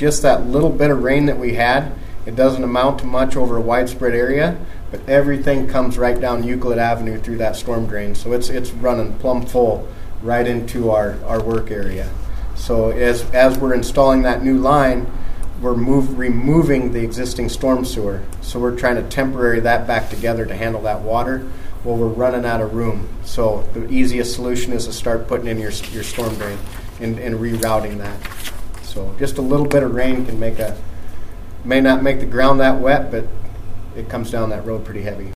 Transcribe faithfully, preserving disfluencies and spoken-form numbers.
just that little bit of rain that we had, it doesn't amount to much over a widespread area, but everything comes right down Euclid Avenue through that storm drain. So it's it's running plumb full right into our, our work area. So as as we're installing that new line, we're move, removing the existing storm sewer. So we're trying to temporary that back together to handle that water while we're running out of room. So the easiest solution is to start putting in your your storm drain and, and rerouting that. So just a little bit of rain can make a, may not make the ground that wet, but it comes down that road pretty heavy.